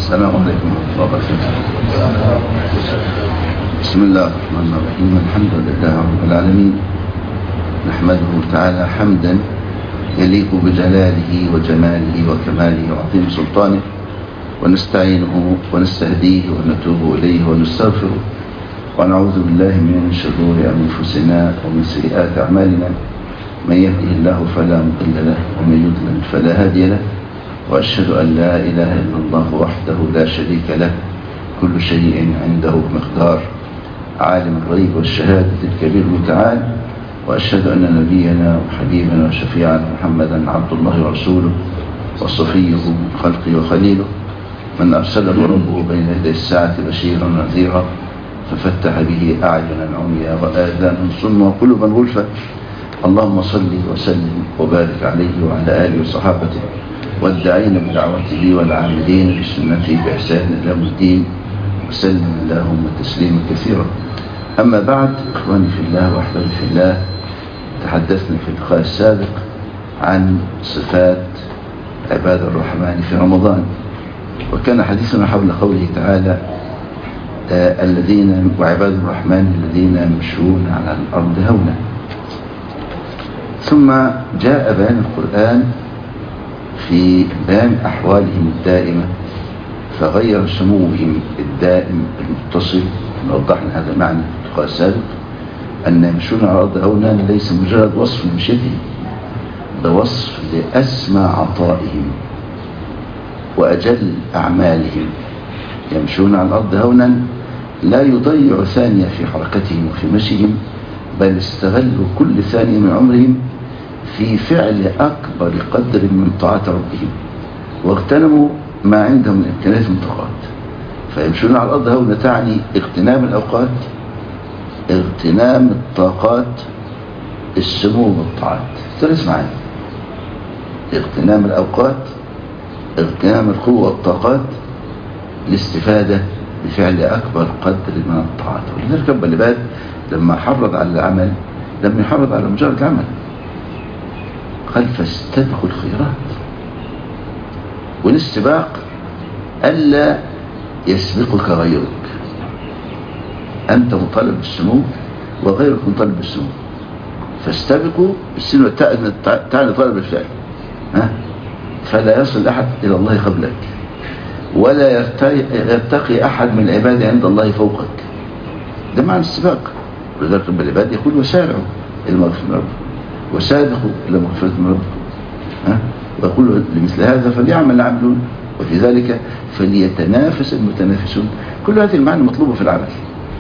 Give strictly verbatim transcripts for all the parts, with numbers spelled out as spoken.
السلام عليكم ورحمة الله وبركاته. بسم الله الرحمن الرحيم. الحمد لله رب العالمين، نحمده تعالى حمدا يليق بجلاله وجماله وكماله وعظيم سلطانه، ونستعينه ونستهديه ونتوب إليه ونستغفره، ونعوذ بالله من شرور أنفسنا ومن سيئات أعمالنا. من يهده الله فلا مضل له ومن يضلل فلا هادي له، وأشهد أن لا إله إلا الله وحده لا شريك له، كل شيء عنده مقدار، عالم الغيب والشهادة الكبير المتعال. وأشهد أن نبينا وحبيبنا وشفيعنا محمدا عبد الله ورسوله وصفيه من خلقه وخليله، من أرسله ربه بين يدي الساعة بشيرا ونذيرا، ففتح به أعينا عميا وآذانا صما وقلوبا غلفا. اللهم صل وسلم وبارك عليه وعلى آله وصحابته والداعين بدعوته والعاملين بسنته بإحسان إلى يوم الدين، وسلم اللهم تسليما كثيرا. أما بعد، إخواني في الله وأحبابي في الله، تحدثنا في اللقاء السابق عن صفات عباد الرحمن في رمضان، وكان حديثنا حول قوله تعالى آه الذين وعباد الرحمن الذين يمشون على الأرض هونا. ثم جاء بيان القرآن في بيان أحوالهم الدائمة، فغير سموهم الدائم المتصل. وضحنا هذا معنى في اللقاء السابق، أن يمشون على الأرض هونا ليس مجرد وصف لمشيتهم، ده وصف لأسمى عطائهم وأجل أعمالهم. يمشون على الأرض هونا لا يضيع ثانية في حركتهم وفي مشيهم، بل استغلوا كل ثانية من عمرهم في فعل أكبر قدر من طاعة ربهم، واغتنموا ما عندهم من إمكانيات المنطقات. فيمشون على الأرض هونا تعني اغتنام الأوقات، اغتنام الطاقات، السمو والطاعات. ثلاث معاني: اغتنام الأوقات، اغتنام القوة والطاقات، الاستفادة بفعل أكبر قدر من الطاعات. ولذلك رب العباد لما حرض على العمل لم يحرض على مجرد العمل، قال فاستبقوا الخيرات. والاستباق ألا يسبقك غيرك، أنت مطالب بالسمو وغيرك مطالب بالسمو، فاستبقوا بالسين والتاء تعني طالب الفعل، ها؟ فلا يصل أحد إلى الله قبلك، ولا يرتقي أحد من العباد عند الله فوقك. ده معنى السباق. ولذلك رب العباد يقول وسارعوا إلى مغفرة من ربكم وسابقوا إلى مغفرة من ربكم، ها؟ ويقول لمثل هذا فليعمل العاملون وفي ذلك فليتنافس المتنافسون. كل هذه المعاني مطلوبة في العمل.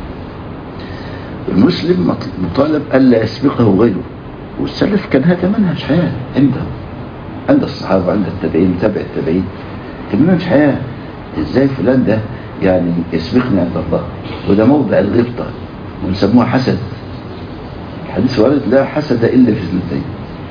المسلم مطالب ألا يسبقه غيره، والسلف كان هذا منهج حياة عندهم، عند الصحابة، عند التابعين، تابع التابعين، كان منهج حياة. ازاي فلان ده يعني يسبقني عند الله؟ وده موضع الغبطة ونسموها حسد. الحديث وارد لا حسد إلا في اثنتين،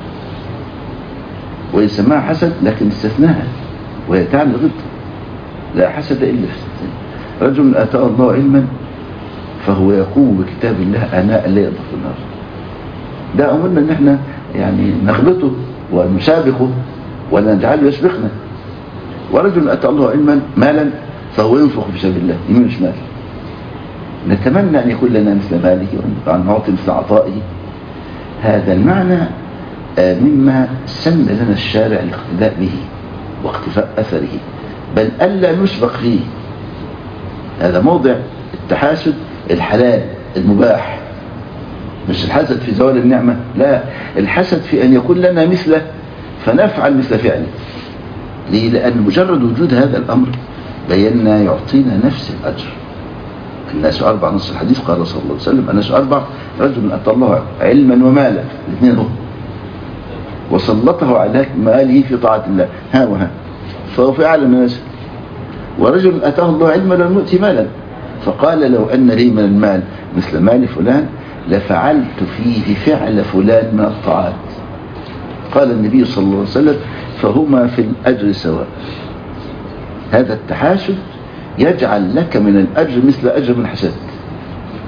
ويسماها حسد لكن استثناها وهي تعني الغبطة. لا حسد إلا في اثنتين: رجل آتاه الله علما فهو يقوم بكتاب الله آناء الليل وأطراف النهار. ده أمرنا ان احنا يعني نغبطه ونسابقه ولا نجعله يسبقنا. ورجل أتى الله علما مالا فهو ينفق في سبيل الله يمين وشمال. نتمنى أن يكون لنا مثل ماله وأن نعطي مثل عطائه. هذا المعنى مما سن لنا الشارع الاقتداء به واقتفاء أثره، بل ألا نسبق فيه. هذا موضع التحاسد الحلال المباح، مش الحسد في زوال النعمة، لا، الحسد في أن يكون لنا مثله فنفعل مثل فعله. ليه؟ لأن مجرد وجود هذا الأمر بينا يعطينا نفس الأجر. الناس أربع، نص الحديث قال صلى الله عليه وسلم الناس أربع: رجل أتى الله علما ومالا، الاثنين هم، وسلطه على ماله في طاعة الله، ها وها، فهو في أعلى الناس. ورجل أتاه الله علما لم يؤتي مالا، فقال لو أن لي من المال مثل مال فلان لفعلت فيه فعل فلان من الطاعات. قال النبي صلى الله عليه وسلم فهما في الأجر سواء. هذا التحاسد يجعل لك من الأجر مثل أجر من حسد.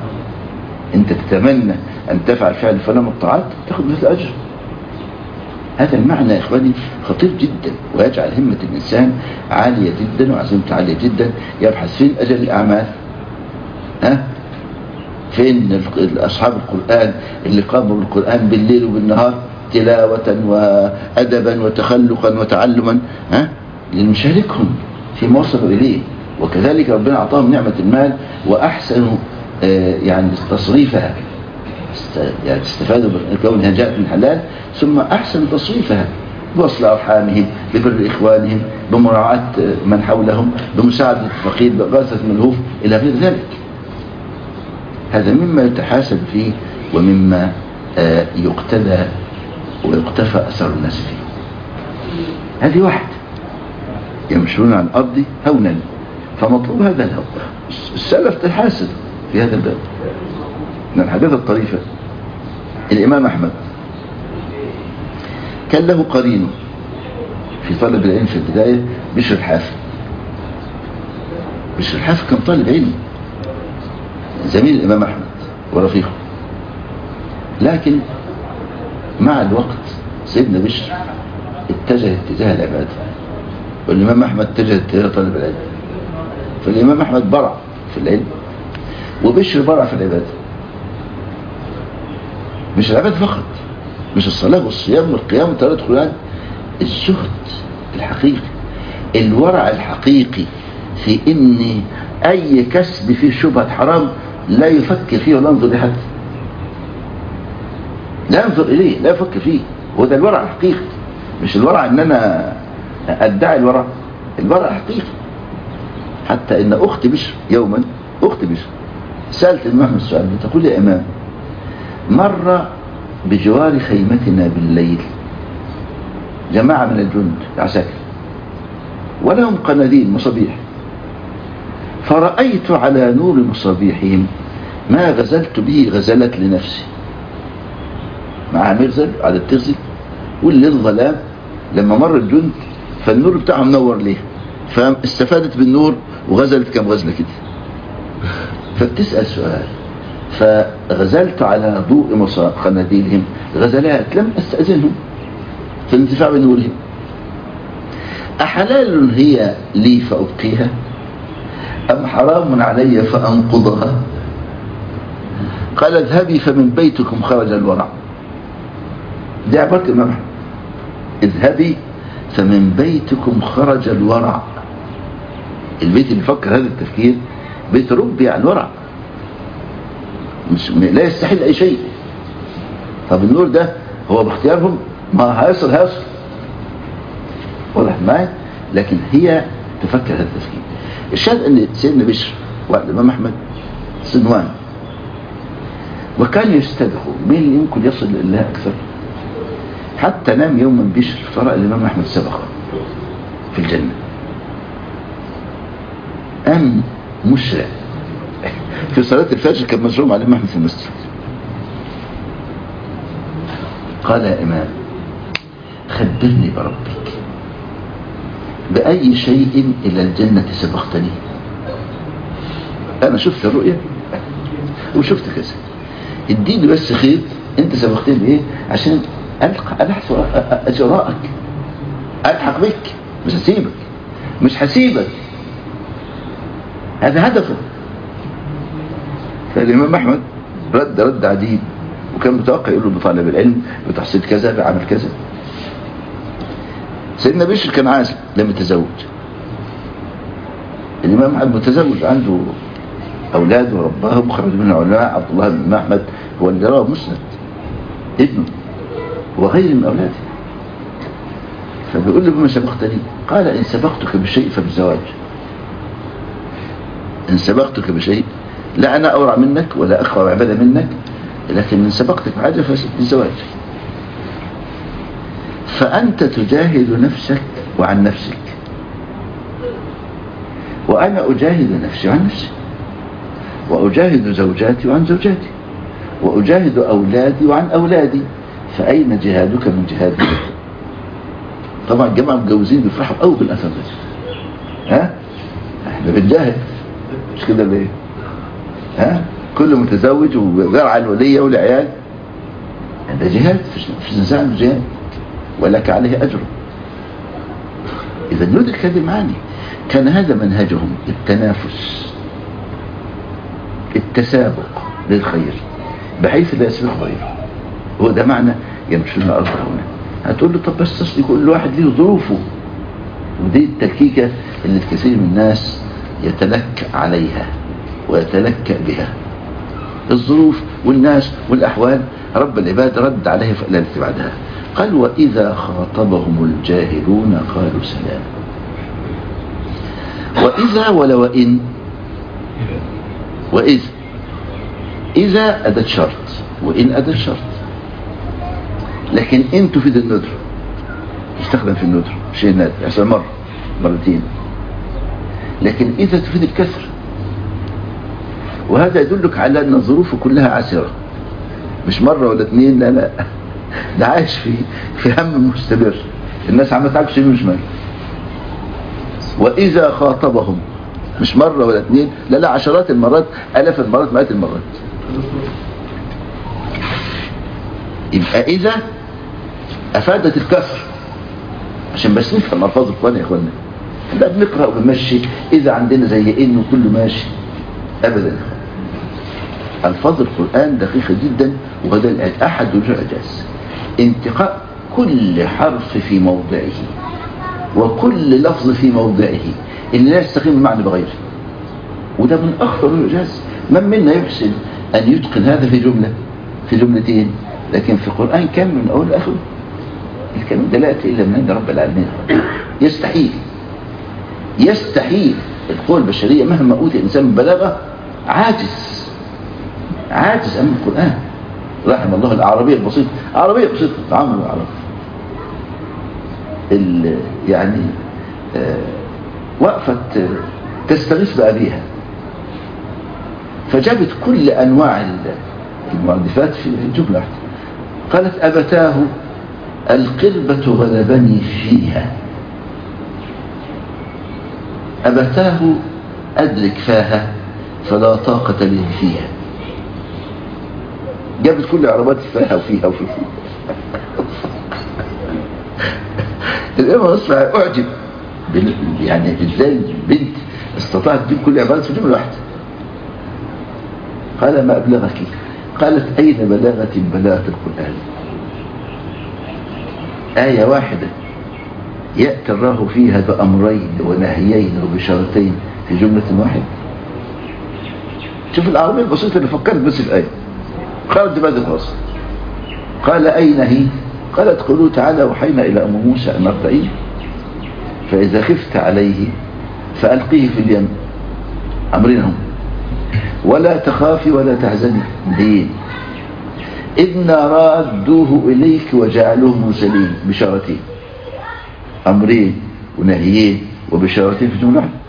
أنت تتمنى أن تفعل فعل فلان من الطاعات تأخذ مثل أجر، هذا المعنى يا إخواني خطير جدا، ويجعل همة الإنسان عالية جدا وعزيمته عالية جدا. يبحث فين أجل الأعمال؟ ها؟ فين أصحاب القرآن اللي قاموا بالقرآن بالليل وبالنهار تلاوة وأدبا وتخلقا وتعلما؟ ها؟ لنشاركهم فيما وصلوا إليه. وكذلك ربنا أعطاهم نعمة المال وأحسنوا آه يعني تصريفها، يعني استفادوا من كونها جاءت من حلال، ثم أحسن تصريفها بوصل أرحامهم، ببر إخوانهم، بمراعاة من حولهم، بمساعدة الفقير، بإغاثة الملهوف إلى غير ذلك. هذا مما يتحاسب فيه ومما آه يقتدى ويقتفى أثر الناس فيه. هذه واحد يمشون عن الأرض هونا، فمطلوب هذا الهون. السلف تحاسب في هذا الباب. من الحاجات الطريفة الإمام أحمد كان له قرين في طلب العلم في البداية، بشر الحافي. بشر الحافي كان طالب علم زميل الإمام أحمد ورفيقه، لكن مع الوقت سيدنا بشر اتجه اتجاه العبادة، والإمام أحمد اتجه اتجاه طلب العلم. فالإمام أحمد برع في العلم وبشر برع في العبادة. مش العبادة فقط، مش الصلاة والصيام والقيام والتلاوة القرآن، الزهد الحقيقي، الورع الحقيقي في ان اي كسب فيه شبهة حرام لا يفكر فيه ولا ينظر لحد، لا ينظر اليه، لا يفكر فيه. وده الورع الحقيقي، مش الورع ان انا ادعي الورع، الورع الحقيقي. حتى ان اختي بشر يوما، اختي بشر سألت الإمام السؤال، تقول يا إمام، مر بجوار خيمتنا بالليل جماعة من الجند عساكر ولهم قناديل مصابيح، فرأيت على نور مصابيحهم ما غزلت به غزلت لنفسي. مع مرزل على التغزل والليل ظلام، لما مر الجند فالنور بتاعهم نور ليه، فاستفادت بالنور وغزلت كم غزلة كده. فبتسأل سؤال، فغزلت على ضوء قناديلهم غزلات لم أستأذنهم في الانتفاع بنورهم، أحلال هي لي فأبقيها أم حرام علي فأنقضها؟ قال اذهبي فمن بيتكم خرج الورع. دي عبارة الإمام أحمد، اذهبي فمن بيتكم خرج الورع. البيت اللي فكر هذا التفكير بيت ربي على الورع، مش لا يستحيل أي شيء. طب النور ده هو باختيارهم، ما هيصل هيصل واضح معي، لكن هي تفكر هذا التفكير. الشاهد ان سيدنا بشر والإمام أحمد صنوان، وكان يستدعوا مين اللي يمكن يصل لله أكثر. حتى نام يوما بشر فرأى الإمام أحمد سبقه في الجنة، أم مسرع في صلاة الفجر كان مزروم على الإمام أحمد في المسجد. قال يا إمام خبرني بربك، بأي شيء إلى الجنة سبقتني؟ أنا شفت الرؤية وشفت كذا، اديني بس خيط أنت سبقتني بإيه عشان ألحق ألحق أجراءك، ألحق بك، مش هسيبك مش هسيبك هذا هدفه. فالإمام أحمد رد رد عديد، وكان متوقع يقول له بطالب العلم بتحصيل كذا بعمل كذا. سيدنا بشر كان عازب لم يتزوج، الإمام أحمد متزوج عنده أولاد ورباهم وخرج منها علماء. عبد الله بن أحمد هو اللي رواه مسند ابنه وغير من أولاده. فبيقول له بما سبقتني؟ قال إن سبقتك بشيء فبالزواج. إن سبقتك بشيء، لا أنا أورع منك ولا أخوى عبادة منك، لكن إن سبقتك بحاجة فبالزواج. فأنت تجاهد نفسك وعن نفسك، وأنا أجاهد نفسي وعن نفسي، وأجاهد زوجاتي وعن زوجاتي، وأجاهد أولادي وعن أولادي، فأين جهادك من جهادي؟ طبعا الجماعة متجوزين بيفرحوا قوي بالأثر ده. ها احنا بنجاهد مش كده ليه؟ ها كل متزوج وغير عن ولية والعيال، ده جهاد، في نزاع الجهاد. ولك عليه أجر. إذا ندرك هذه المعاني. كان هذا منهجهم، التنافس، التسابق للخير بحيث لا يسبق غيره. هو ده معنى يمشون الأرض هنا. هتقول له طب بس كل واحد له ظروفه، ودي التلكيكة اللي الكثير من الناس يتلك عليها ويتلكأ بها. الظروف والناس والأحوال رب العباد رد عليها في الآية بعدها قال وإذا خاطبهم الجاهلون قالوا سلام. وإذا ولا وإن، وإذا إذا أداة شرط وإن أداة شرط، لكن إن تفيد الندر، تستخدم في الندر شيء نادر يحصل مرة مرتين، لكن إذا تفيد الكسر. وهذا يدلك على أن الظروف كلها عسرة، مش مرة ولا اثنين، لا لا، ده عايش في في هم مستمر، الناس عم تعكس يمين وشمال. وإذا خاطبهم مش مرة ولا اثنين، لا لا، عشرات المرات، آلاف المرات، مئات المرات. يبقى إذا أفادت الكسر عشان بس نفهم ألفاظ القرآن يا إخوانا. لا بنقرأ وبنمشي إذا عندنا زي إن وكله ماشي، أبدا. ألفاظ القرآن دقيقة جدا، وهذا أحد وجوه الإعجاز انتقاء كل حرف في موضعه وكل لفظ في موضعه اللي لا يستقيم المعنى بغيره. وده من أخطر الإعجاز. من منا يحسن أن يتقن هذا في جملة في جملتين، لكن في القرآن كم من أول لآخر الكلام ده لا يأتي إلا من عند رب العالمين. يستحيل يستحيل القوى البشرية مهما أوتي الإنسان من بلاغة عاجز عاجز أمام القرآن. رحم الله العربية البسيطة، عربية بسيطة تعامل العرب يعني آه وقفت آه تستغيث بأبيها، فجابت كل أنواع المرادفات في جملة واحدة. قالت أبتاه القربة غلبني فيها، أبتاه أدرك فاها فلا طاقة لي فيها. جابت كل عربات فيها وفيها وفيها. الإمام أصبح أعجب يعني إزاي البنت استطاعت تجيب كل عبارات في جملة واحدة. قال ما أبلغك؟ قالت أين بلاغة بلاغة القرآن؟ آية واحدة يأتي الله فيها بأمرين ونهيين وبشارتين في جملة واحدة. شوف العربية البسيطة اللي فكرت بس في آية خرج بعد الفاصل. قال أين هي؟ قالت قولوا تعالى وحينا إلى أم موسى أن أرضعيه فإذا خفت عليه فألقيه في اليم، أمرينهم ولا تخافي ولا تحزني. ليه؟ إن رادوه إليك وجعلوه مرسلين، بشارتين، أمرين ونهيين وبشارتين في جملة واحدة.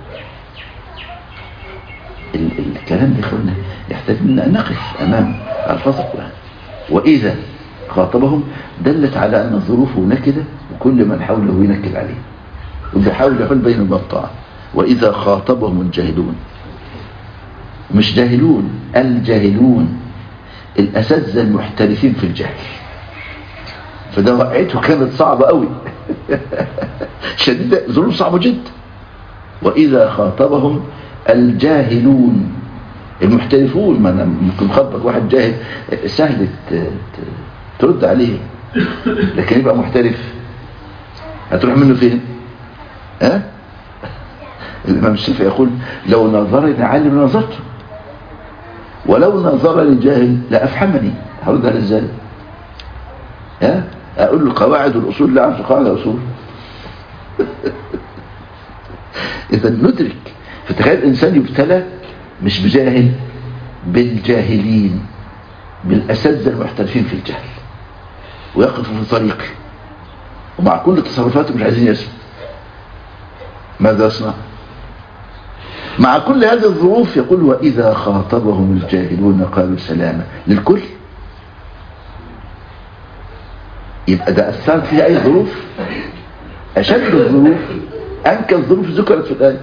الكلام ده خلنا يحتاج منا أن نقف أمام ألفاظ القرآن. وإذا خاطبهم دلت على أن الظروف نكدة وكل من حوله ينكد عليه، وبيحاول يحل بين البطاعة. وإذا خاطبهم الجاهلون، مش جاهلون، الجاهلون، الأساتذة المحترفين في الجهل. فده وقعته كانت صعبة قوي شديدة، ظروف صعبة جدا. وإذا خاطبهم الجاهلون، المحترفون، ما أنا ممكن خطبك واحد جاهل سهل ترد عليه، لكن يبقى محترف هتروح منه فين؟ ها؟ الإمام الشافعي يقول لو نظرني عالم نظرته ولو نظرني جاهل لأفحمني. هرد على ازاي؟ ها؟ أقول له قواعد الأصول، لا أعرف قواعد الأصول إذا ندرك. فتخيل الإنسان يبتلى مش بجاهل، بالجاهلين، بالأساتذة المحترفين في الجهل، ويقف في طريقه ومع كل تصرفاته مش عايزين يسمع. ماذا يصنع؟ مع كل هذه الظروف يقول وإذا خاطبهم الجاهلون قالوا سلاما للكل. يبقى ده أثرت فيها أي ظروف؟ أشد الظروف أنكى الظروف ذكرت في الآية.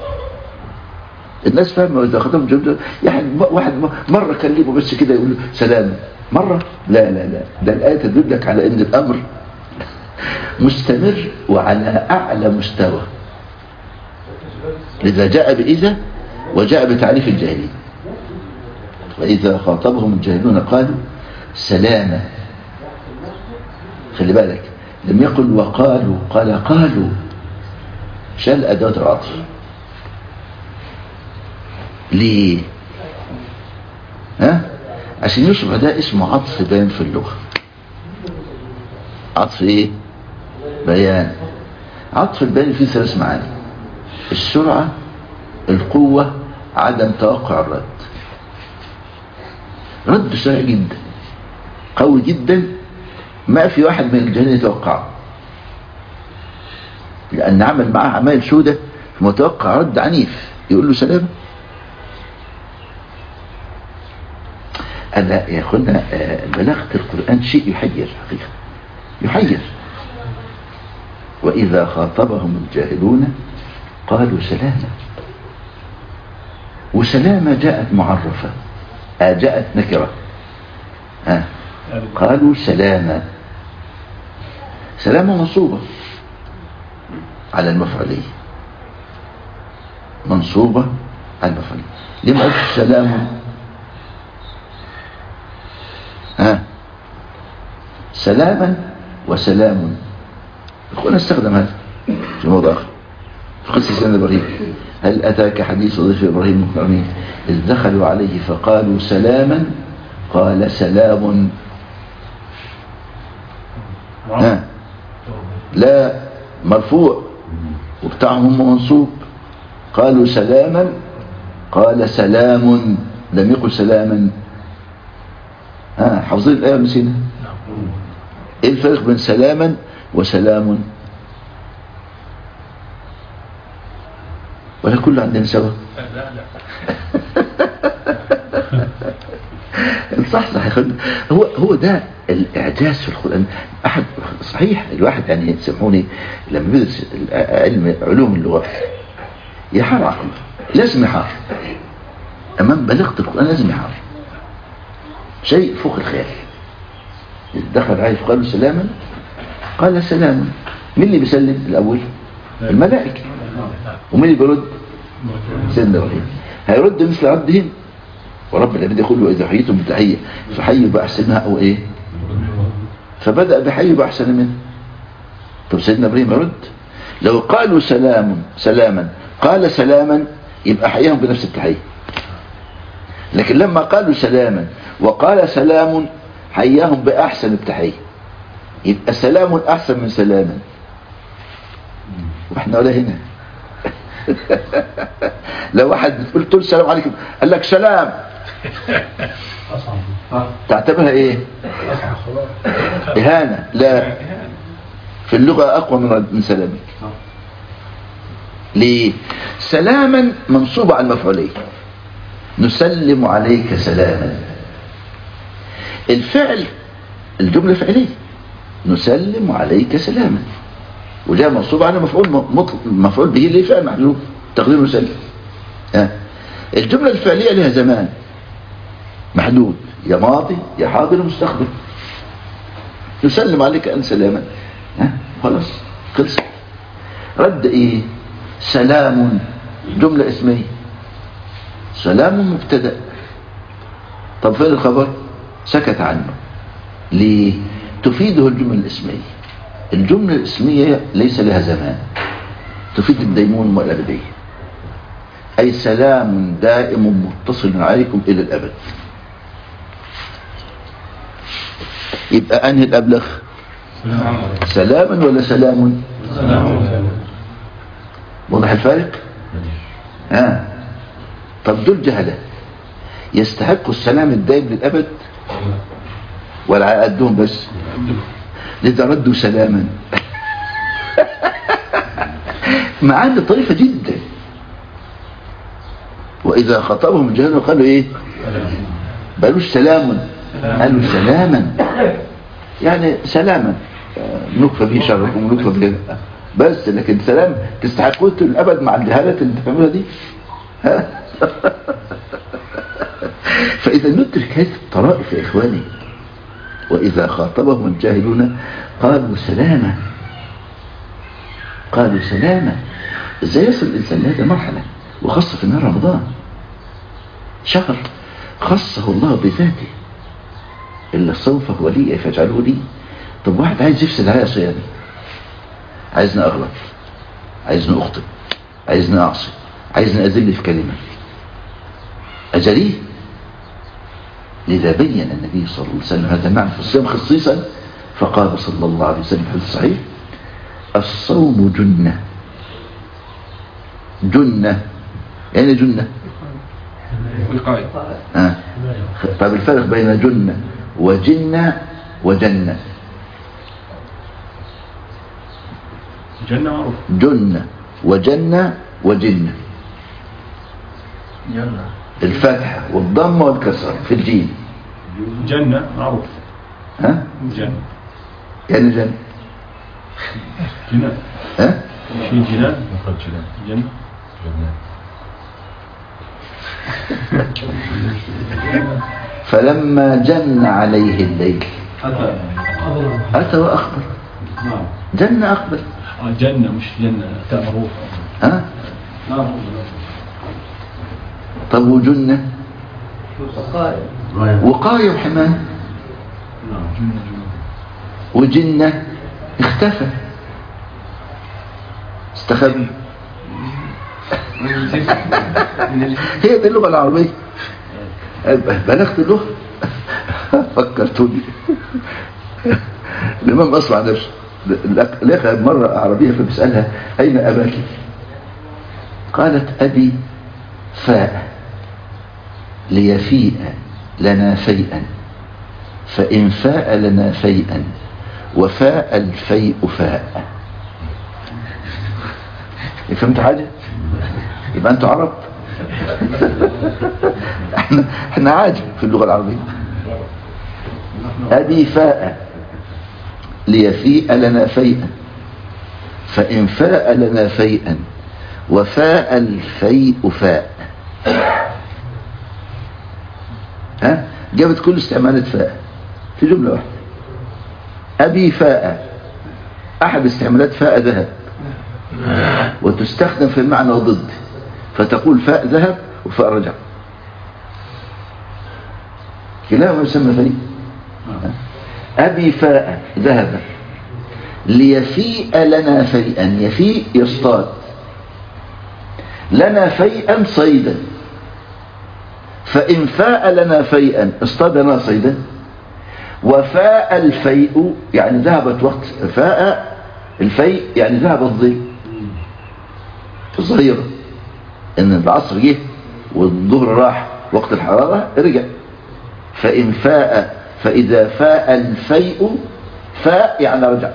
الناس فاهمة وإذا خاطبهم الجاهلون يعني واحد مرة كلمه بس كده يقول سلام مرة، لا لا لا، ده الآية تدلك على أن الأمر مستمر وعلى أعلى مستوى، لذا جاء بإذا وجاء بتعريف الجاهلين. وإذا خاطبهم الجاهلون قالوا سلاما. خلي بالك لم يقل وقالوا، قال قالوا، شال أداة العطف. ليه؟ ها؟ عشان يشبه ده اسمه عطف بيان في اللغة. عطف ايه؟ بيان. عطف البيان فيه ثلاث معاني: السرعة، القوة، عدم توقع الرد. رد سريع جدا قوي جدا، ما في واحد من الجاهلين يتوقعه، لأن عمل معاه عمال سودة متوقع رد عنيف يقول له سلام. أنا يا أخوانا بلاغة القرآن شيء يحير حقيقة، يحير. وإذا خاطبهم الجاهلون قالوا سلاما. وسلامة جاءت معرفة، آه جاءت نكرة. آه. قالوا سلاما. سلامة منصوبة على المفعولية، منصوبة على المفعولية. لما قلت سلام؟ ها، سلاما وسلام. أخونا استخدم هذا في موضوع آخر في قصة سيدنا إبراهيم: هل أتاك حديث ضيف إبراهيم المكرمين إذ دخلوا عليه فقالوا سلاما قال سلام. ها، لا مرفوع وبتاعهم منصوب. قالوا سلاما قال سلام، لم يقل سلاما. ها، حافظين الآية مسينا؟ ايه الفرق بين سلاما وسلام؟ ولا كله عندنا سوا؟ لا لا صح صح. هو هو ده الاعجاز في القرآن. احد صحيح الواحد يعني سامحوني لما بيدرس علم علوم اللغة يحار عقله، لازم يحار امام بلاغة القرآن، لازم يحار شيء فوق الخيال. دخل عليه فقالوا سلاما قال سلام. مين اللي بيسلم الاول؟ الملائكة. ومين اللي بيرد؟ سيدنا إبراهيم. هيرد مثل ردهم، ورب العباد يقول له إذا حييتم بتحية فحيوا بأحسنها أو إيه، فبدأ بحيوا بأحسن منه. طب سيدنا إبراهيم يرد؟ لو قالوا سلام سلاما قال سلاما يبقى حياهم بنفس التحية، لكن لما قالوا سلاما وقال سلام حياهم بأحسن التحية، يبقى سلام أحسن من سلاما. واحنا ولا هنا. لو واحد بتقول له السلام عليكم قال لك سلام، تعتبرها ايه؟ إهانة. لا، في اللغة أقوى من سلامك. ليه؟ سلاما منصوبة على المفعولية، نسلم عليك سلاما. الفعل الجملة فعلية، نسلم عليك سلاما، وجاء منصوب على مفعول مفعول به اللي فعل محذوف تقديره نسلم. آه. الجملة الفعلية لها زمان محدود، يا ماضي يا حاضر مستقبل. نسلم عليك أن سلاما. آه. خلاص خلص. رد ايه؟ سلام جملة اسمية، سلام مبتدأ. طب فين الخبر؟ سكت عنه. ليه؟ تفيده الجملة الاسمية. الجملة الاسمية ليس لها زمان، تفيد الديمون والأبدية، أي سلام دائم متصل عليكم إلى الأبد. يبقى أنهي الأبلغ؟ سلاما ولا سلام؟ واضح الفارق؟ ها. طب دول جهلة يستحقوا السلام الدائم للأبد ولا على قدهم بس؟ لذا ردوا سلاما. معاني طريفة جدا. وإذا خطبهم الجاهلون قالوا إيه؟ قالوا سلام، قالوا سلاما، يعني سلاما نكفى به شركم ونكفى به بس، لكن سلام تستحقوا الأبد مع الجهالة اللي تفهموها دي. فإذا ندرك هذه الطرائف يا إخواني وإذا خاطبهم الجاهلون قالوا سلاما قالوا سلاما. ازاي يصل الإنسان لهذه المرحلة، وخاصة في نهار رمضان، شهر خصه الله بذاته، إلا الصوم فهو لي فاجعله لي. طب واحد عايز يفسد عليا صيامي، عايزني أغلط، عايزني أخطئ، عايزني أعصي، عايزني أذل في كلمة، أجريه. لذا بين النبي صلى الله عليه وسلم هذا معنى في الصيام خصيصا، فقال صلى الله عليه وسلم في الحديث الصحيح: الصوم جنة. جنة يعني جنة وقاية. آه. طيب الفرق بين جنة وجنة وجنة؟ جنة معروف. جنة وجنة وجنة، جنة الفتحة والضمة والكسر في الجيم. جنة معروف. ها؟ جنة يعني جنة جنة ها؟ شيء جنة مخرج جنة جنة جنة. فلما جن عليه الليل أتى أتى وأخبر. نعم. جن أخبر. آه جنة مش جنة، تاء معروف. ها؟ نعم. طب وجنة وقاية وقاية وحماية. نعم. جنة جنة. وجنة اختفى استخبى. هي دي اللغة العربية. بلغت اللغة. فكرتوني. الإمام أصبع نفسه لقى مرة عربية فبسألها: أين أباك؟ قالت: أبي فاء ليفيء لنا فيئا، فإن فاء لنا فيئا وفاء الفيء فاء. فهمت حاجة؟ يبقى أنتوا عرب. احنا احنا عادي في اللغة العربية. أبي فاء ليفيء لنا فيئا، فإن فاء لنا فيئا وفاء الفيء فاء. ها؟ جابت كل استعمالات فاء في جملة واحدة. أبي فاء، أحد استعمالات فاء ذهب، وتستخدم في المعنى ضد، فتقول فاء ذهب وفاء رجع، كلاهما يسمى فيء. أبي فاء ذهب ليفيء لنا فيئا، يفيء يصطاد، لنا فيئا صيدا، فإن فاء لنا فيئا اصطاد لنا صيدا، وفاء الفيء يعني ذهبت وقت فاء الفيء يعني ذهب الظل في الظهيرة، ان العصر جه والظهر راح وقت الحرارة رجع. فإن فاء، فإذا فاء الفيء فاء يعني رجع.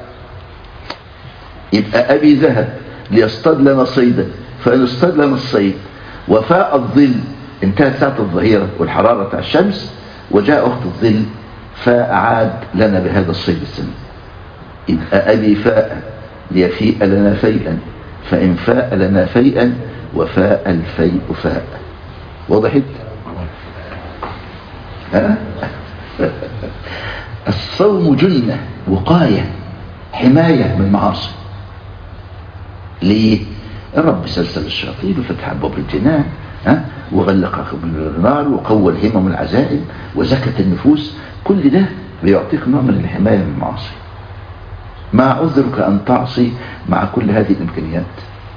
يبقى أبي ذهب ليصطاد لنا صيدا، فإن اصطاد لنا الصيد وفاء الظل، انتهت ساعة الظهيرة والحرارة بتاع الشمس وجاء وقت الظل، فأعاد لنا بهذا الصيد السمين. يبقى أبي فاء ليفيء لنا فيئا، فإن فاء لنا فيئا وفاء الفيء فاء. وضحت؟ ها؟ الصوم جنة، وقاية، حماية من المعاصي. ليه؟ الرب سلسل الشياطين وفتح أبواب الجنان، ها؟ وغلق النار وقوى الهمم والعزائم وزكت النفوس. كل ده بيعطيك نوع من الحماية من المعاصي. ما عذرك أن تعصي مع كل هذه الإمكانيات؟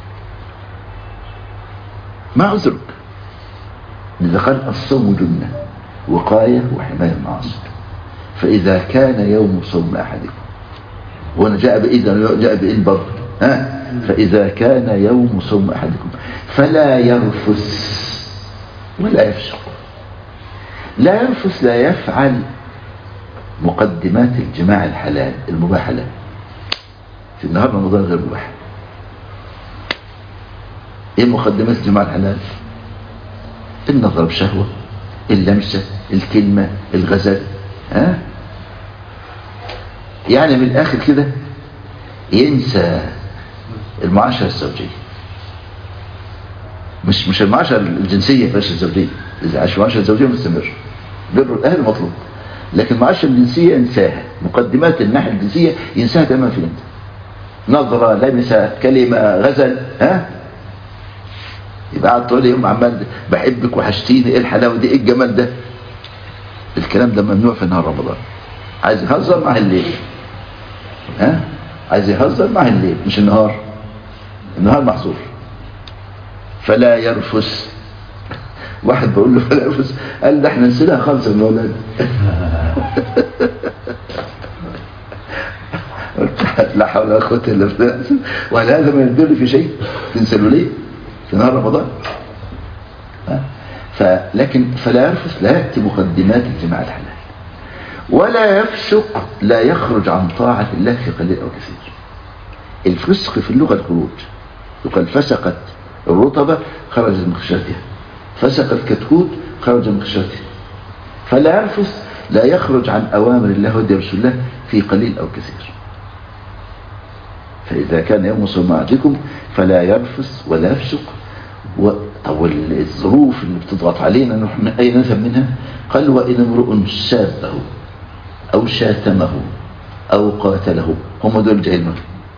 ما عذرك؟ لذا قال الصوم جنة، وقاية وحماية من المعاصي. فإذا كان يوم صوم أحدكم، وأنا جاء بإذن جاء بإذن برضه، ها؟ فإذا كان يوم صوم أحدكم فلا يرفث ولا يفسق. لا يرفث، لا يفعل مقدمات الجماع الحلال المباح له. في النهار رمضان غير مباح. ايه مقدمات الجماع الحلال؟ النظر بشهوة، اللمسة، الكلمة، الغزل، ها؟ يعني من الآخر كده ينسى المعاشرة الزوجية. مش مش المعاشرة الجنسية، بس الزوجية. إذا عاش المعاشرة الزوجية مستمر، بر الأهل مطلوب، لكن المعاشرة الجنسية ينساها، مقدمات الناحية الجنسية ينساها تماما في الانت، نظرة، لمسة، كلمة، غزل، ها يبقى قاعد طول اليوم عمال بحبك وحشتيني، ايه الحلاوة دي، ايه الجمال ده. الكلام ده ممنوع في نهار رمضان. عايز يهزر مع الليل، ها عايز يهزر مع الليل مش النهار، النهار محظور. فلا يرفس. واحد بقول له فلا يرفس، قال ده احنا نسيناها خالص من اولاد. لا حول ولا قوه الا بالله. وهل هذا ما يدل في شيء تنسلوا ليه في نهار رمضان؟ فلكن فلا يرفس لا ياتي مقدمات اجتماع الحلال، ولا يفسق لا يخرج عن طاعه الله في قليل او كثير. الفسق في اللغه الخروج، يقال فسقت الرطبه خرجت من خشرتها، فسقت كتكوت خرج من خشرتها. فلا يرفس لا يخرج عن اوامر الله ودي رسول الله في قليل او كثير. فإذا كان يوم صوم أحدكم فلا يرفث ولا يفسق. طب الظروف اللي بتضغط علينا نحن أين نذهب منها؟ قال وإن امرؤ سابه أو شاتمه أو قاتله، هم دول جهلنا،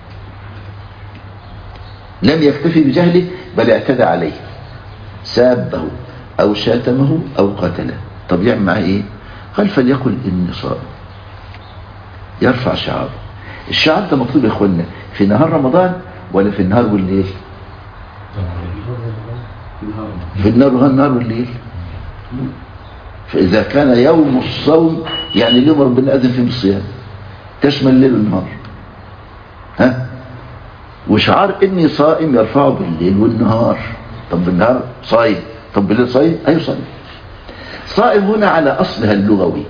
لم يكتفي بجهله بل اعتدى عليه، سابه أو شاتمه أو قاتله، طب يعمل معاه إيه؟ قال فليقل إني صائم، يرفع شعاره. الشعار ده مطلوب يا اخوانا في نهار رمضان ولا في النهار والليل؟ في النهار والنهار والليل. فإذا كان يوم الصوم يعني اليوم ربنا أذن فيه بالصيام تشمل الليل والنهار، ها وشعار إني صائم يرفعه بالليل والنهار. طب بالنهار صايم، طب بالليل صايم، أيوه صايم. صائم هنا على أصلها اللغوي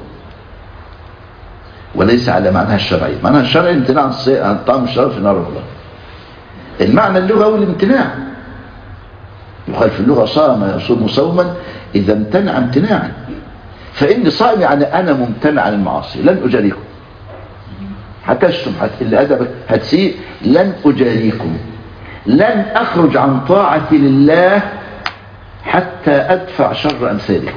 وليس على معناها الشرعي. معناها الشرعي امتناع عن طعام الشراب في نهار رمضان. المعنى اللغوي الامتناع، يقال في اللغة صام يصوم صوما إذا امتنع امتناعا. فإني صائم يعني أنا ممتنع عن المعاصي، لن أجاريكم، هتشتم اللي أدبك هتسيء، لن أجاريكم، لن أخرج عن طاعة لله حتى أدفع شر أمثالكم.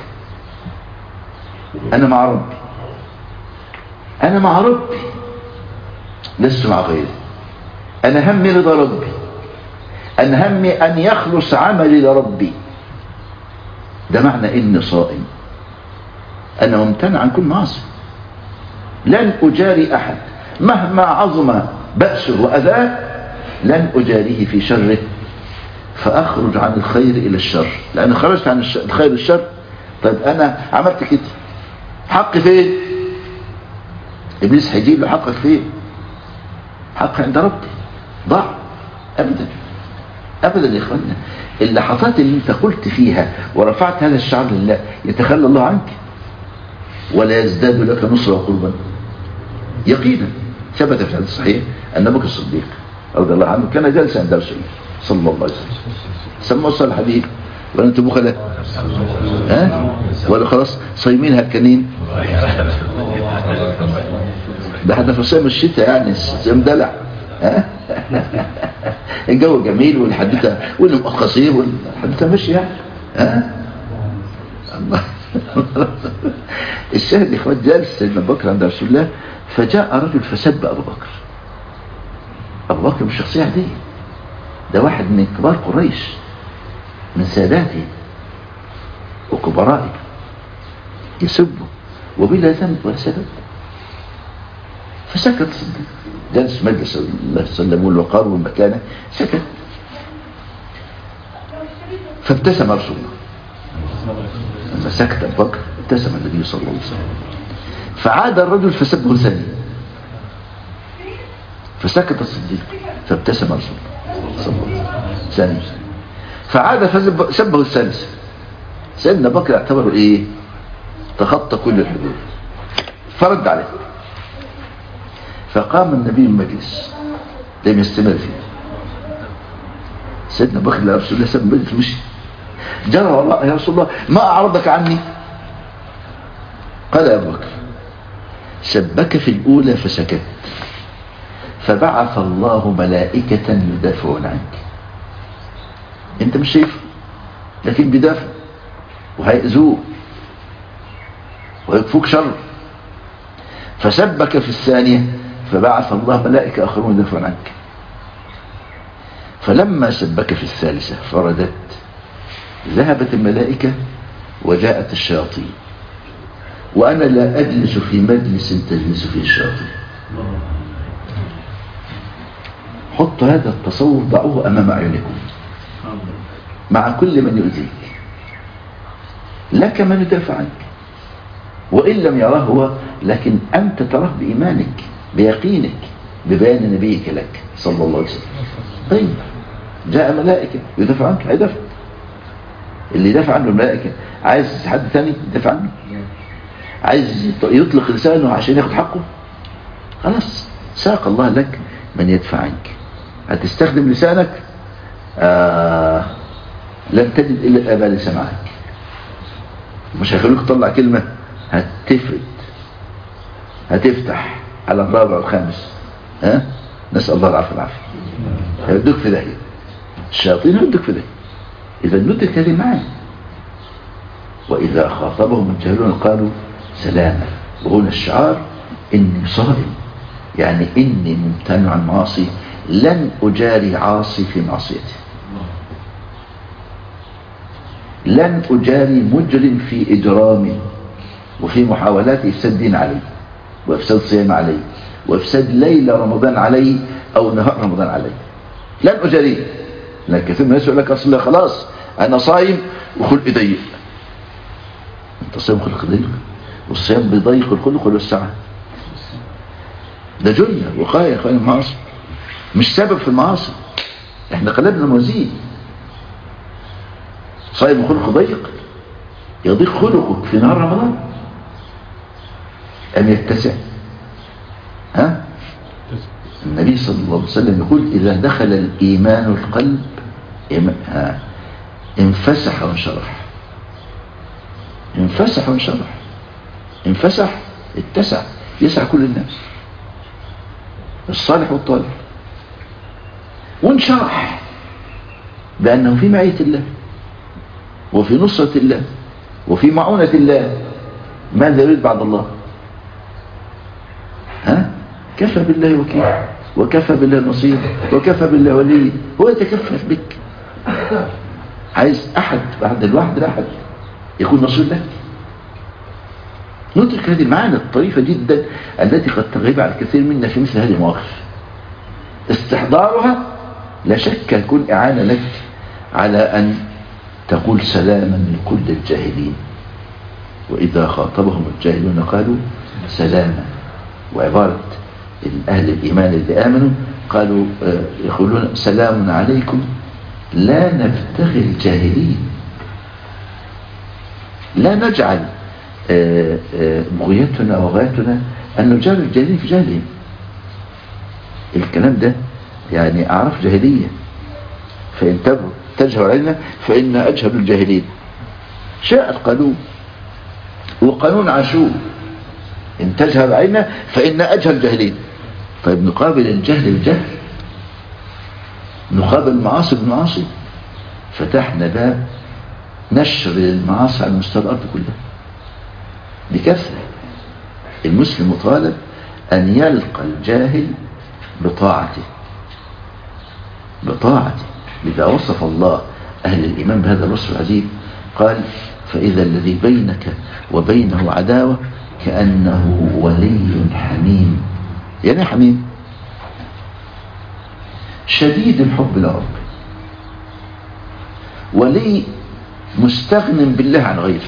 أنا مع ربي، أنا مع ربي لست مع غيري. أنا همي رضا ربي، أنا همي أن يخلص عملي لربي. ده معنى إني صائم، أنا ممتنع عن كل معصية، لن أجاري أحد مهما عظم بأسه وأذاه، لن أجاريه في شره، فأخرج عن الخير إلى الشر. لأن خرجت عن الخير للشر، طيب أنا عملت كده، حقي فين؟ إبليس هيجيب له حقك فين؟ حق عند ربي ضاع؟ أبدا أبدا يا إخوانا. اللحظات اللي انت قلت فيها ورفعت هذا الشعار لله يتخلى الله عنك ولا يزداد لك نصرة وقربا. يقينا ثبت في الحديث الصحيح أن أبو بكر الصديق رضي الله عنه كان جالسا عند رسول الله صلى الله عليه وسلم، سموا الصلاة الحديث ولا انتم بخلاء؟ ها ولا خلاص صايمين هكنين؟ ده احنا في صيام الشتاء يعني صيام دلع، ها الجو جميل والحديثه والقصير والحديثه ماشيه يعني، ها الله. الشاهد يا اخوان جالس سيدنا ابو بكر عند رسول الله، فجاء رجل فسب ابو بكر. ابو بكر مش شخصيه عاديه، ده واحد من كبار قريش، من ساداته وكبرائه، يسبه وبلا ذنب ولا سبب. فسكت الصديق، جلس مجلس الله صلى الله عليه وسلم والوقار والمكانه، سكت. فابتسم رسول الله لما سكت ابو بكر، ابتسم النبي صلى الله عليه وسلم. فعاد الرجل فسبه ثاني، فسكت الصديق فابتسم رسول الله صلى الله عليه وسلم ثاني، فعاد فسبه الثالث. سيدنا بكر اعتبره ايه؟ تخطى كل الحدود، فرد عليه. فقام النبي المجلس لم يستمر فيه. سيدنا بكر يا رسول الله ساب المجلس مشي. جرى والله يا رسول الله ما أعرضك عني؟ قال يا أبو بكر سبك في الأولى فسكت، فبعث الله ملائكة يدافعون عنك. انت مش شايف لكن بيدافع وهيأذوه ويكفوك شر. فسبك في الثانية فبعث الله ملائكة آخرون يدافعون عنك. فلما سبك في الثالثة فردت، ذهبت الملائكة وجاءت الشياطين، وأنا لا أجلس في مجلس تجلس فيه الشياطين. حط هذا التصور، ضعوه أمام أعينكم مع كل من يؤذيك، لك من يدافع عنك، وإن لم يراه هو لكن أنت تراه بإيمانك بيقينك ببيان نبيك لك صلى الله عليه وسلم. طيب جاء ملائكة يدافع عنك، هيدافع. اللي يدافع عنه الملائكة عايز حد ثاني يدافع عنه؟ عايز يطلق لسانه عشان ياخد حقه؟ خلاص ساق الله لك من يدفع عنك. هتستخدم لسانك، آه لن تجد إلا الآباء لسان معك، مش هيخلوك تطلع كلمة هتفرد هتفتح على الرابع والخامس. ها نسأل الله العافية والعافية. هيودوك في داهية، الشياطين هيودوك في داهية. إذا ندرك هذه معي. وإذا خاطبهم الجاهلون قالوا سلاما، وهنا الشعار إني صائم، يعني إني ممتنع عن معاصي، لن أجاري عاصي في معصيته، لن أجاري مجرم في إجرامه وفي محاولات إفساد دين علي وإفساد صيام علي وإفساد ليلة رمضان علي أو نهار رمضان علي، لن أجاريه. لكن كثير من الناس يقول لك أصل الله خلاص أنا صايم وخلقي ضيق. أنت صايم خلق ضيق؟ والصيام بيضيق الخلق ولا الساعة؟ ده جنة وقاية خير المعاصي، مش سبب في المعاصي. احنا قلبنا موازين. صايم وخلق ضيق، يضيق خلقك في نهار رمضان أم يتسع؟ ها؟ النبي صلى الله عليه وسلم يقول إذا دخل الإيمان القلب ها انفسح وانشرح. انفسح وانشرح، انفسح اتسع، يسع كل الناس الصالح والطالح. وانشرح بأنه في معية الله وفي نصرة الله وفي معونة الله. ماذا يريد بعد الله؟ ها؟ كفى بالله وكيل، وكفى بالله نصير، وكفى بالله ولي. هو يتكفف بك. عايز أحد بعد الواحد الأحد يكون نصير لك. ندرك هذه المعاني الطريفة جدا التي قد تغيب على الكثير منا في مثل هذه المواقف. استحضارها لا شك يكون إعانة لك على أن تقول سلاما لكل الجاهلين. وإذا خاطبهم الجاهلون قالوا سلاما. وعبارة أهل الإيمان الذي آمنوا قالوا يقولون سلام عليكم لا نبتغي الجاهلين، لا نجعل بغيتنا وغايتنا أن نجعل الجاهلين في جاهلين. الكلام ده يعني أعرف جاهلية، فإن تجهل علينا فإن أجهل الجاهلين. شاء القانون وقانون عاشور، إن تجهل علينا فإن أجهل الجاهلين. طيب نقابل الجهل الجهل، نقابل المعاصي بالمعاصي. فتحنا باب نشر المعاصي على مستوى الأرض كلها بكثرة. المسلم مطالب أن يلقى الجاهل بطاعته بطاعته. لذا وصف الله أهل الإيمان بهذا الوصف العجيب، قال فإذا الذي بينك وبينه عداوة كأنه ولي حميم. يعني حميم شديد الحب لرب، ولي مستغن بالله عن غيره.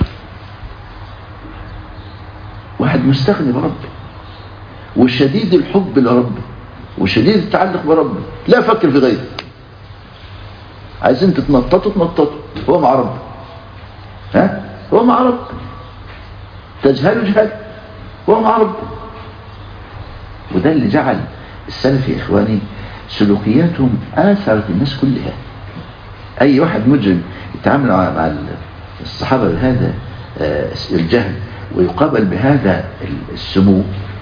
واحد مستغني بربه وشديد الحب لربه وشديد التعلق بربه، لا فكر في غيره. عايزين تتنططوا تنططوا، هو مع ربه. ها هو مع ربه. تجهلوا جهل، هو مع ربه. وده اللي جعل السلف يا إخواني سلوكياتهم آثرت الناس كلها. أي واحد مجرم يتعامل مع الصحابة بهذا الجهل ويقابل بهذا السمو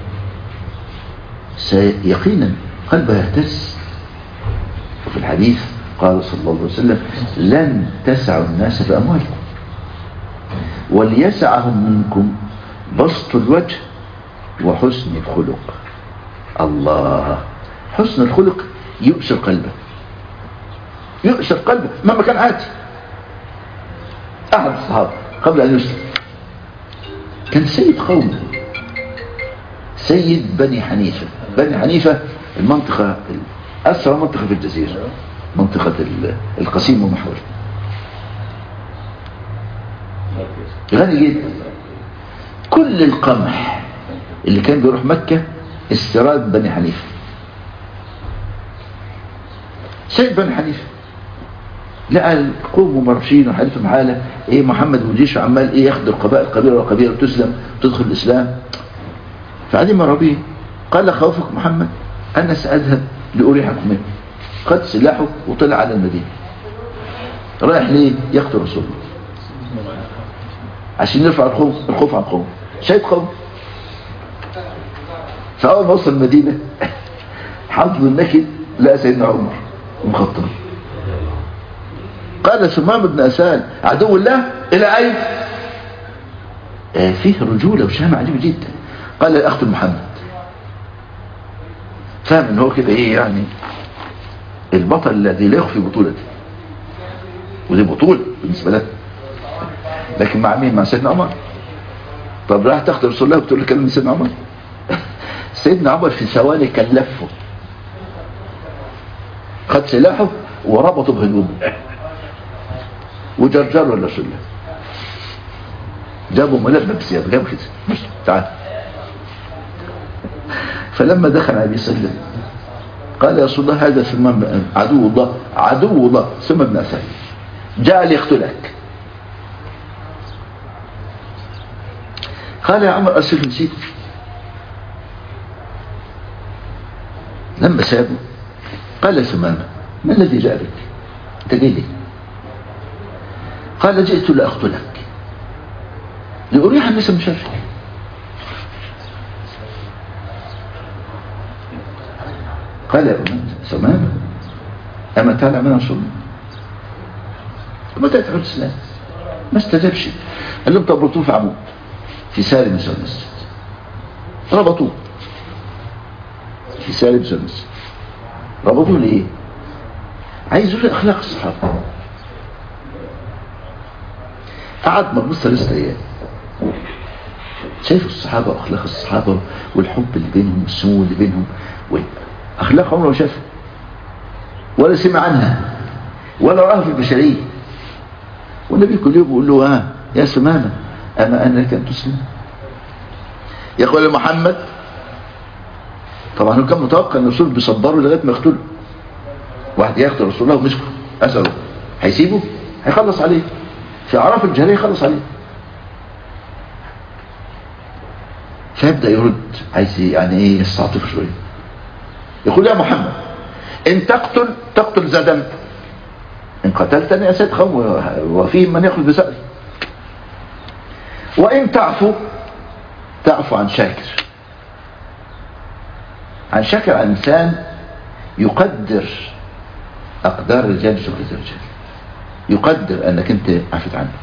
سيقينا قلبه يهتز. وفي الحديث قال صلى الله عليه وسلم لن تسعوا الناس بأموالكم وليسعهم منكم بسط الوجه وحسن الخلق. الله، حسن الخلق يؤسر قلبه، يؤسر قلبه مهما كان عادي. أحد الصحابة قبل أن يسلم كان سيد قومه، سيد بني حنيفة. بني حنيفة المنطقة أسرى منطقة في الجزيرة، منطقة القسيم ومحور، غني جدا. كل القمح اللي كان بيروح مكة استيراد بني حنيفة. سيد بني حنيفة لقى القوم ومرشين وحالفهم حالة ايه، محمد وجيش عمال ايه ياخد القبائل قبيلة وقبيلة وتسلم وتدخل الإسلام. فعلي مرابيه قال خوفك محمد أنا سأذهب لأريحكم منه. خد سلاحه وطلع على المدينة. رايح ليه؟ يقتل رسول الله عشان يرفع الخوف الخوف عن قوم، شايف قوم. فأول ما وصل المدينة حظ النكد لقى سيدنا عمر مخطر. قال سمام بن أسال عدو الله إلى أين؟ آه فيه رجولة وشهامة عجيبة جدا. قال أخت محمد، فاهم ان هو كده ايه يعني البطل الذي لا يخفي بطولته، ودي بطولة بالنسبة له. لكن مع مين؟ مع سيدنا عمر. طب راح تاخد رسول الله وتقول له كلمة سيدنا عمر؟ سيدنا عمر في ثواني كلفه، خد سلاحه وربطه بهدومه وجرجره لرسول الله، جابوا ملبب بثياب، جابوا كده مش تعال. فلما دخل عليه وسلم قال يا رسول الله هذا سمام عدو الله، عدو الله سمام بن أسال جاء ليقتلك. قال يا عمر أرسله نسيت. لما سابه قال يا سمامة ما الذي جاء بك؟ انت جاي ليه؟ قال جئت لأقتلك لأريح الناس من شرك. قال يا سمامة أما تعلم من رسول الله؟ متى تدخل الإسلام؟ ما استجابش. قال لهم طب ربطوه في عمود في سالم مسجد المسجد، ربطوه في سالم مسجد المسجد. ربطوه ليه؟ عايز يقول أخلاق الصحابة. قعد مبنوط ثلاثة أيام شايفوا الصحابة وأخلاق الصحابة والحب اللي بينهم والسمو اللي بينهم وأخلاق عمره ما شافها ولا سمع عنها ولا رأها في البشرية. والنبي كل يوم بيقول له ها يا سمامة أما أنك أن تسلم؟ يقول محمد طبعا هو كان متوقع أن الرسول بيصبره لغاية ما يقتله. واحد يقتل رسول الله ومسكه أسأله هيسيبه؟ هيخلص عليه في أعراف الجاهلية، يخلص عليه. فيبدأ يرد عايز يعني ايه يستعطف شوية. يقول يا محمد ان تقتل تقتل ذا دم، ان قتلتني اسد قوم وفيهم من يأخذ بسألي، وان تعفو تعفو عن شاكر. عن شاكر عن انسان يقدر اقدار الرجال بشكل الرجال، يقدر انك انت عفت عنه.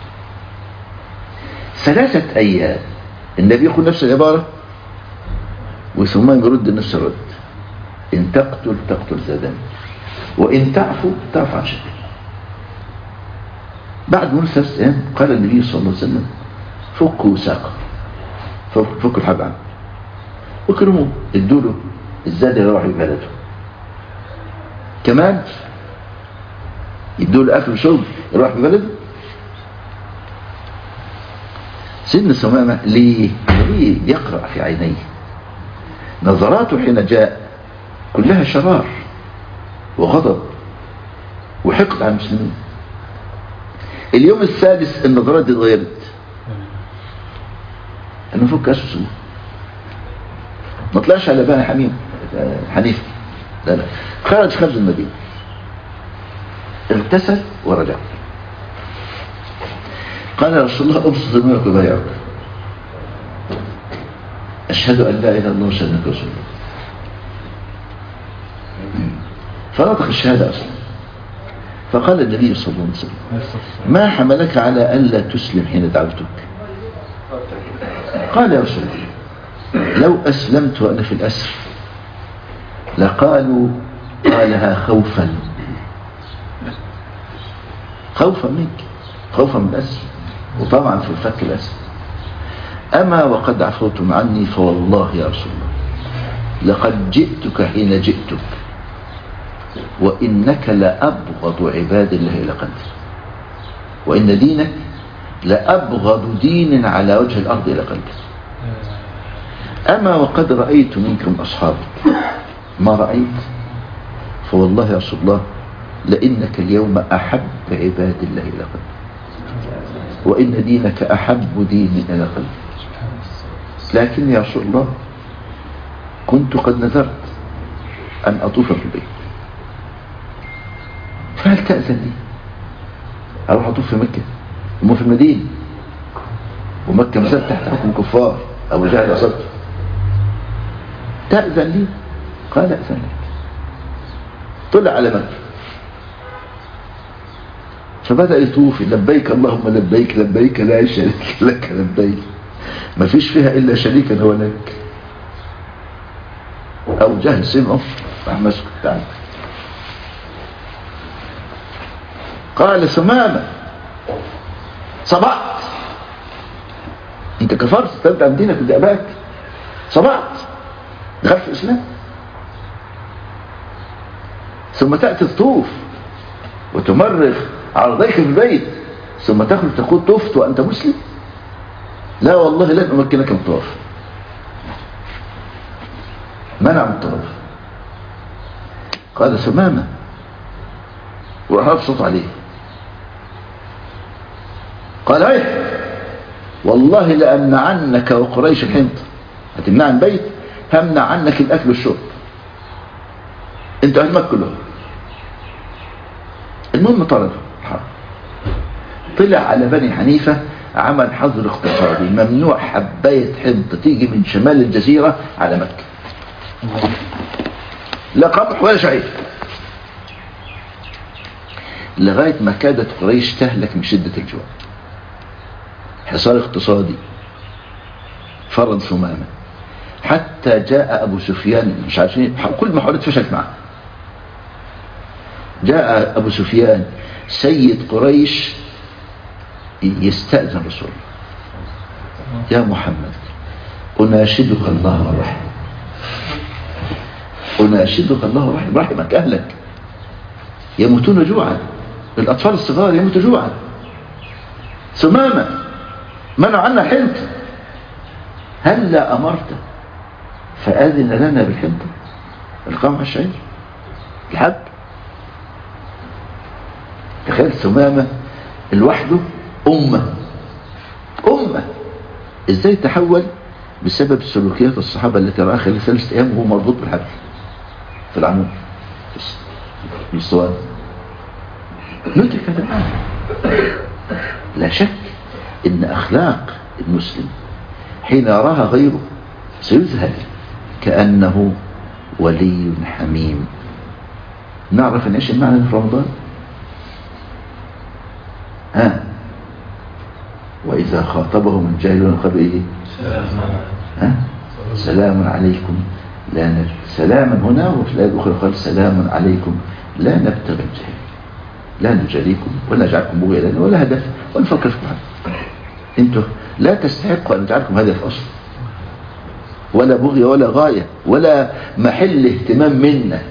ثلاثة ايام النبي يقول نفس العبارة وثم يرد نفس الرد. ان تقتل تقتل ذا دم وان تعفو تعفو عن شاكر. بعد مرور ثلاثة ايام قال النبي صلى الله عليه وسلم فكوا ساقه، فكوا الحب عنه وكرموه، ادوا له الزاد اللي راح بلده، كمان يدوا له اكل وشرب يروح ببلده. سيدنا سمامة ليه؟ ليه يقرأ في عينيه؟ نظراته حين جاء كلها شرار وغضب وحقد على المسلمين. اليوم السادس النظرات دي اتغيرت، انه فك اسسه ما طلعش على بني حميم حنيفة، لا لا، خرج خارج المدينة اغتسل ورجع. قال يا رسول الله ابسط الملك وبايعك، اشهد ان لا اله الا الله واشهد انك رسول الله. فنطق الشهاده اصلا. فقال النبي صلى الله عليه وسلم ما حملك على الا تسلم حين دعوتك؟ قال يا رسول الله لو أسلمت وأنا في الأسر لقالوا قالها خوفا خوفا منك، خوفا من الأسر، وطبعا في الفك الأسر. أما وقد عفوتم عني فوالله يا رسول الله لقد جئتك حين جئتك وإنك لأبغض عباد الله إلى قلبي، وإن دينك لأبغض دين على وجه الأرض إلى قلبي. أما وقد رأيت منكم أصحابك ما رأيت فوالله يا رسول الله لإنك اليوم أحب عباد الله إلى قلبي، وإن دينك أحب دين إلى قلبي. لكن يا رسول الله كنت قد نذرت أن أطوف في البيت، فهل تأذن لي أروح أطوف في مكة وما في المدينة، ومكة مسألة تحت حكم كفار أبو جهل أصدت، تأذن لي؟ قال أذن لك. طلع على مكة فبدأ يطوف لبيك اللهم لبيك لبيك لا شريك لك لبيك، ما فيش فيها إلا شريكا هو لك. أبو جهل سمعه راح مسك تعال قال ثمامة صبعت، انت كفرت تبدأ من دينك بدي أباك، صبعت دخلت في الإسلام، ثم تأتي تطوف وتمرغ عرضيك في البيت ثم تخرج تقول طفت وأنت مسلم؟ لا والله لن أمكنك من الطواف. منع من الطواف. قال ثمامة وأبسط عليه قال ايه والله لأمنعنك وقريش الحنط، هتمنع عن بيت همنع عنك الأكل والشرب انت أهلمك كلهم. المهم طلب الحرب، طلع على بني حنيفة عمل حظر اقتصادي، ممنوع حباية حنطة تيجي من شمال الجزيرة على مكة، لا قمح ولا شعير، لغاية ما كادت قريش تهلك من شدة الجوع. حصار اقتصادي فرض ثمامة حتى جاء أبو سفيان، مش عارفين كل محاولات فشلت معه. جاء أبو سفيان سيد قريش يستأذن رسول الله، يا محمد أناشدك الله الرحم، أناشدك الله الرحم، رحمك أهلك يموتون جوعا، الأطفال الصغار يموتون جوعا. ثمامة منع عنا حنط، هل لا أمرت فآذن لنا بالحنطة القمح الشعير الحب؟ تخيل ثمامة لوحده أمة أمة إزاي تحول بسبب سلوكيات الصحابة التي رأى خلال ثلاثة أيام وهو مربوط بالحبل في العمود في الصوان. ندرك هذا الآن. لا شك إن أخلاق المسلم حين يراها غيره سيذهل كأنه ولي حميم. نعرف نعيش المعنى في رمضان. ها وإذا خاطبهم الجاهلون قالوا إيه؟ ها سلام عليكم لا نبتغي، سلاما هنا وفي الآية الأخرى قال سلام عليكم لا نبتغي الجاهل، لا نجاريكم ولا نجعلكم بغيا لنا ولا هدف ولا نفكر فيكم حاجة. انتوا لا تستحقوا أن نجعلكم هدف أصلا ولا بغية ولا غاية ولا محل اهتمام منا.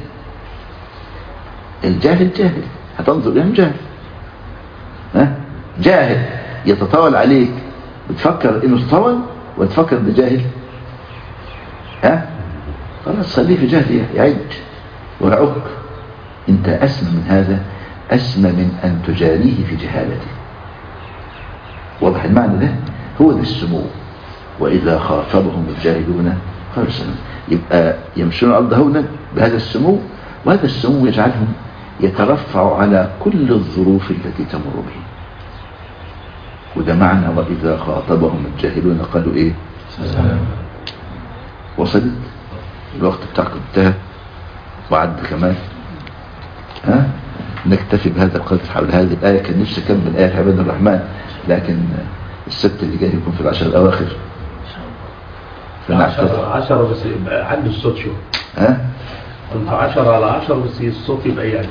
الجاهل جاهل، هتنظر إليهم جاهل، ها جاهل يتطاول عليك بتفكر انه تطاول وتفكر ده جاهل، ها خلاص خليه في جاهل يعج ويعك. انت اسمى من هذا، اسمى من ان تجاريه في جهالته. واضح المعنى ده؟ هو ده السمو. واذا خاطبهم الجاهلون قالوا سلام. يبقى يمشون الارض هونا بهذا السمو، وهذا السمو يجعلهم يترفع على كل الظروف التي تمر به. وده معنى وإذا خاطبهم الجاهلون قالوا إيه؟ سلام. وصلت الوقت بتاعك انتهى وعد كمان. ها نكتفي بهذا القدر حول هذه الآية. كان نفسي أكمل آية عباد الرحمن لكن السبت اللي جاي يكون في العشر الأواخر عشرة عشرة بس يبقى عندي الصوت شو ها كنت عشرة على عشرة بس الصوت يبقى يعني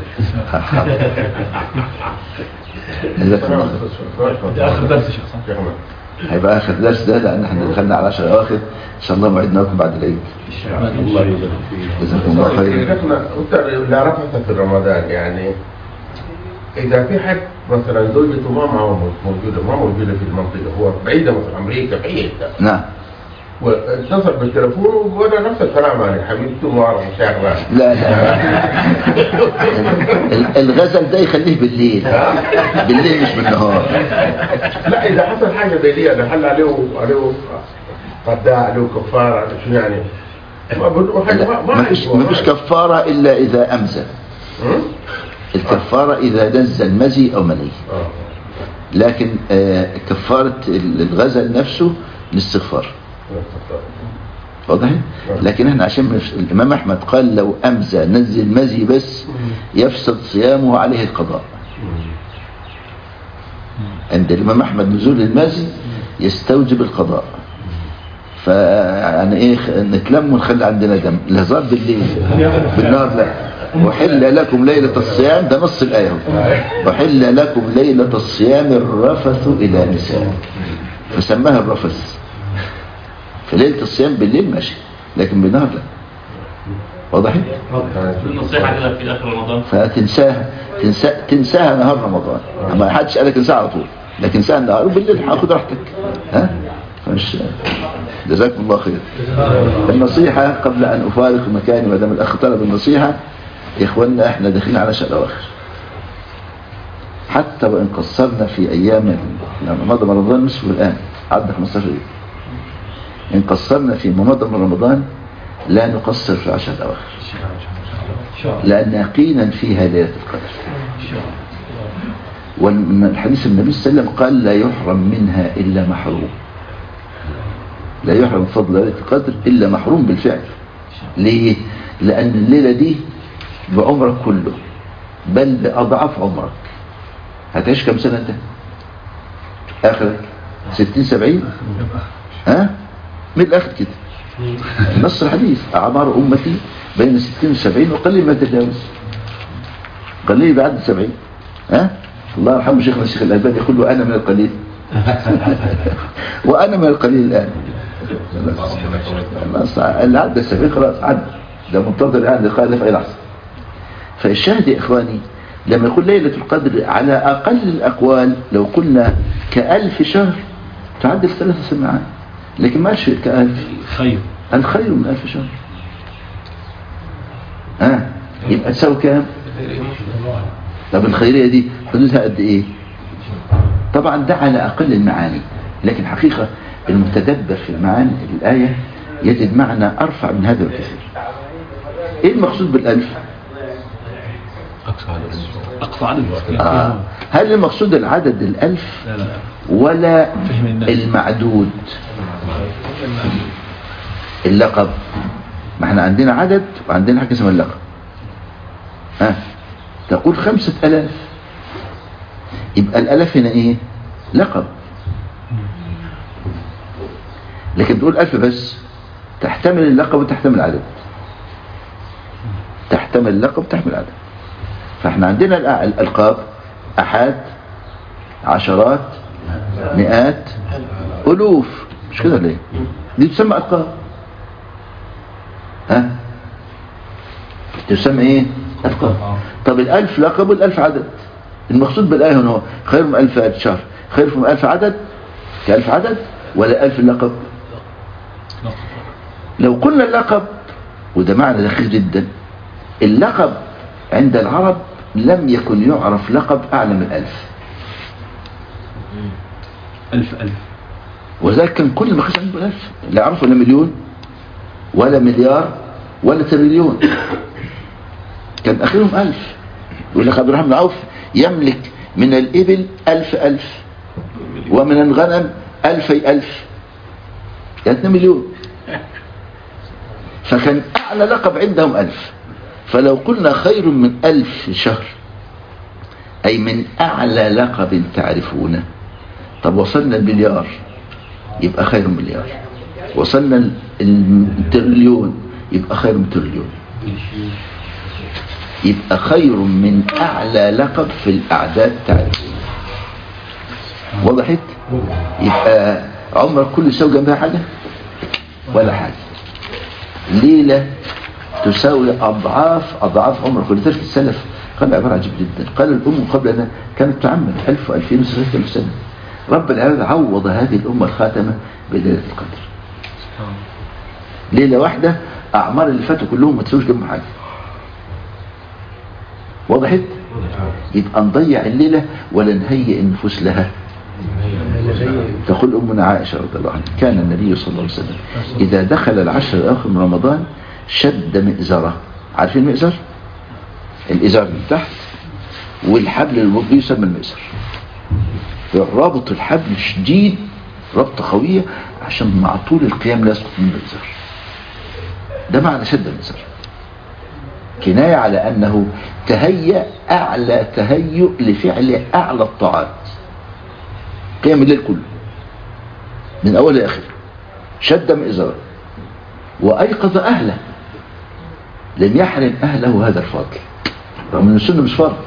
جزاك الله خير. ده آخر درس يا شيخ صح؟ هيبقى اخر درس ده لان احنا دخلنا على عشر اواخر ان شاء الله موعدنا لكم بعد العيد. الله يبارك فيك. جزاكم الله خير. انت اللي عرفت في رمضان يعني اذا في حد مثلا زوجته ما معه موجوده ما موجوده في المنطقه هو بعيده مثلا امريكا بعيده نعم. واتصل بالتليفون وقال نفس الكلام عن حبيبته ما اعرف شغله. لا لا ال- الغزل ده يخليه بالليل بالليل مش بالنهار. لا اذا حصل حاجه زي دي انا حل عليه عليه قضاء عليه كفاره شو يعني ما بقول حاجه ما ما فيش ما فيش كفاره الا اذا امزى. الكفاره اذا نزل مزي او مني. لكن آه كفاره الغزل نفسه الاستغفار. واضح؟ لكن احنا عشان مش... الامام احمد قال لو امزى نزل مزي بس يفسد صيامه عليه القضاء. عند الامام احمد نزول المزي يستوجب القضاء. فيعني ايه نتلم ونخلي عندنا دم الهزار بالليل بالنهار لا. وحل لكم ليلة الصيام ده نص الآية. وحل لكم ليلة الصيام الرفث إلى نساء فسماها الرفث. في ليلة الصيام بالليل ماشي لكن بالنهار لا. واضح؟ النصيحة كده في آخر رمضان فتنساها تنسى تنساها نهار رمضان. ما حدش قالك انساها على طول لكن انساها النهار وبالليل هاخد راحتك. ها؟ فمش جزاكم الله خير. النصيحة قبل أن أفارق مكاني ما دام الأخ طلب النصيحة يا إخواننا إحنا داخلين على شهر الأواخر حتى وإن قصرنا في أيام لما مضى رمضان نصفه الآن عدى خمستاشر يوم. إن قصرنا في مضى من رمضان لا نقصر في عشر الأواخر لأن يقينا فيها ليلة القدر. والحديث النبي صلى الله عليه وسلم قال لا يحرم منها إلا محروم. لا يحرم فضل ليلة القدر إلا محروم بالفعل. ليه؟ لأن الليلة دي بعمرك كله بل بأضعاف عمرك. هتعيش كم سنة انت؟ آخرك ستين سبعين ها؟ من الآخر كده نص الحديث أعمار أمتي بين ستين وسبعين وقليل ما تتجاوز قليل بعد سبعين. ها؟ الله يرحمه شيخنا الشيخ الألباني يقول له أنا من القليل وأنا من القليل الآن. اللي عدى السبعين خلاص عدى ده منتظر يعني قال في أي لحظة. فالشاهد يا إخواني لما يقول ليلة القدر على أقل الأقوال لو قلنا كألف شهر تعدل ثلاثة سماعات لكن ما شيء كألف خير الخير من ألف شهر. ها آه. يبقى تساوي كام؟ طب الخيرية دي حدودها قد إيه؟ طبعا ده على أقل المعاني لكن حقيقة المتدبر في المعاني الآية يجد معنى أرفع من هذا الكثير. إيه المقصود بالألف؟ أقصى عدد. آه. هل المقصود العدد الألف لا لا. ولا المعدود اللقب؟ ما احنا عندنا عدد وعندنا حاجة اسمها اللقب. ها آه. تقول خمسة ألاف يبقى الألاف هنا ايه؟ لقب. لكن تقول ألف بس تحتمل اللقب وتحتمل العدد. تحتمل اللقب وتحتمل العدد. فاحنا عندنا الألقاب أحاد عشرات مئات ألوف مش كده ليه؟ دي تسمى ألقاب. ها؟ تسمى ايه؟ ألقاب. طب الألف لقب والألف عدد. المقصود بالآية هنا هو خير من ألف شهر خير من ألف عدد كألف عدد ولا ألف لقب؟ لو قلنا اللقب وده معنى دقيق جدا اللقب عند العرب لم يكن يعرف لقب أعلى من ألف. ألف ألف وذلك كان كل ما خش عنده ألف لا يعرفوا لا مليون ولا مليار ولا تريليون كان آخرهم ألف. يقول لك عبد الرحمن بن عوف يملك من الإبل ألف ألف ومن الغنم ألفي ألف يعني اثنين مليون. فكان أعلى لقب عندهم ألف. فلو قلنا خير من ألف شهر أي من أعلى لقب تعرفونه. طب وصلنا المليار يبقى خير مليار وصلنا التريليون يبقى خير من تريليون، يبقى خير من أعلى لقب في الأعداد تعريفيا. وضحت؟ يبقى عمرك كل يساوي جنبها حاجة ولا حاجة. ليلة تساوي أضعاف أضعاف عمرك. ولذلك السلف قال عبارة عجيب جدا، قال الأم قبلنا كانت تعمل ألف وألفين وثلاثة آلاف سنة، رب العالمين عوض هذه الأمة الخاتمة بليلة القدر. ليلة واحدة أعمار اللي فاتوا كلهم ما تسويش جنب حاجة. وضحت؟ يبقى نضيع الليلة ولا نهيئ النفوس لها. تقول أمنا عائشة رضي الله عنها كان النبي صلى الله عليه وسلم إذا دخل العشر الأواخر من رمضان شد مئزره. عارفين المئزر؟ الإزار من تحت والحبل الوضي يسمى المئزر، رابط الحبل شديد ربطة قوية عشان مع طول القيام لا يسقط من المئزر. ده معنى شد المئزر، كناية على أنه تهيأ أعلى تهيؤ لفعل أعلى الطاعات، قيام الليل كله من أول لآخر، شد مئزره وأيقظ أهله، لم يحرم أهله هذا الفضل رغم أن السنة مش فرض،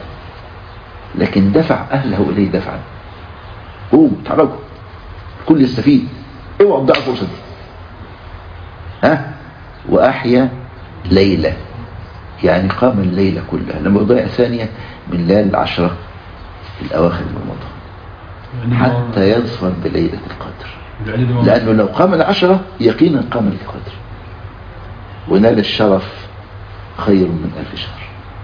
لكن دفع أهله إليه دفعا. قوم تحركوا الكل يستفيد، اوعوا تضيعوا الفرصة دي. ها؟ وأحيا ليلة، يعني قام الليلة كلها، لما يضيع ثانية من ليالي العشرة الأواخر من رمضان حتى يظفر بليلة القدر، لأنه لو قام العشرة يقينا قام القدر ونال الشرف خير من ألف شهر.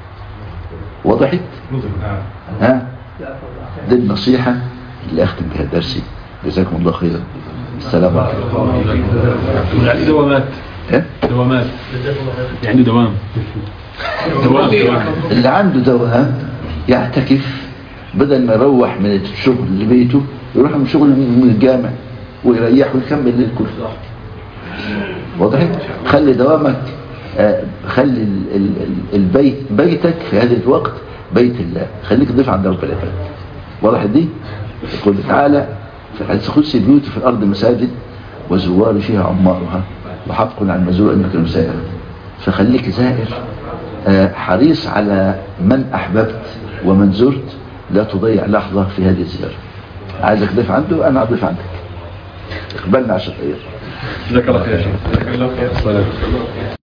وضحت؟ ها؟ دي النصيحة اللي أختم بها درسي. جزاكم الله خيرا. السلام عليكم. يعني دوامات ها؟ دوامات يعني دوام دوام دوام اللي عنده دوام يعتكف، بدل ما يروح من الشغل لبيته يروح من شغل من الجامع ويريح ويكمل الليل كله. وضحت؟ خلي دوامك آه خلي ال ال البيت بيتك في هذا الوقت بيت الله، خليك ضيف عند رب العباد. وضحت دي؟ يقول تعالى في الحديث القدسي بيوت في الأرض مساجد وزوار فيها عمارها وحق عن مزور إنك المسائر. فخليك زائر آه حريص على من أحببت ومن زرت، لا تضيع لحظة في هذه الزيارة. عايزك ضيف عنده أنا أضيف عندك، اقبلنا عشان خير. جزاك الله خير.